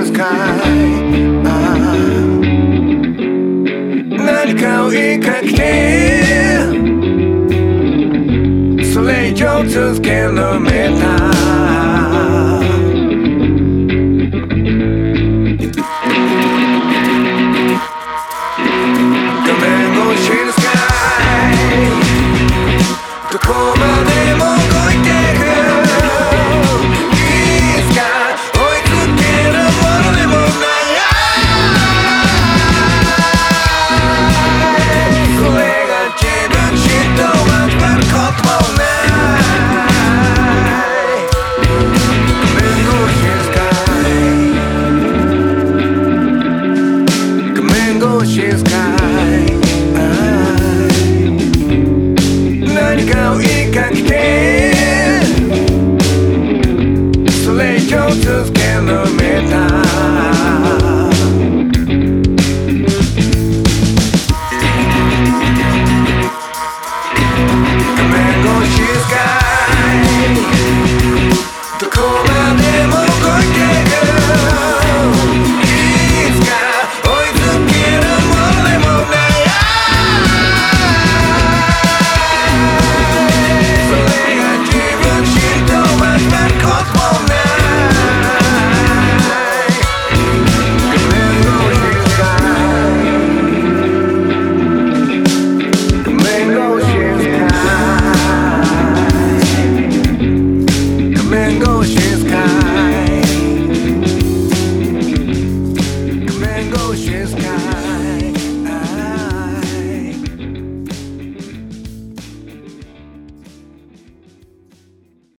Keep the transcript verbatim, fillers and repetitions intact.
sky 何かを言いかけてそれ以上続けるめた画面越しのスカイどこまでも動いてくいつか追いつけるものでもないそれが自分自身と交わることもない画面越しのスカイ画面越しのスカイ何かを言いかけてそれ以上続けるめた画面越しスカイどこまでも動いてくいつか追いつけるものでもないMango, she's kind. Mango, she's kind.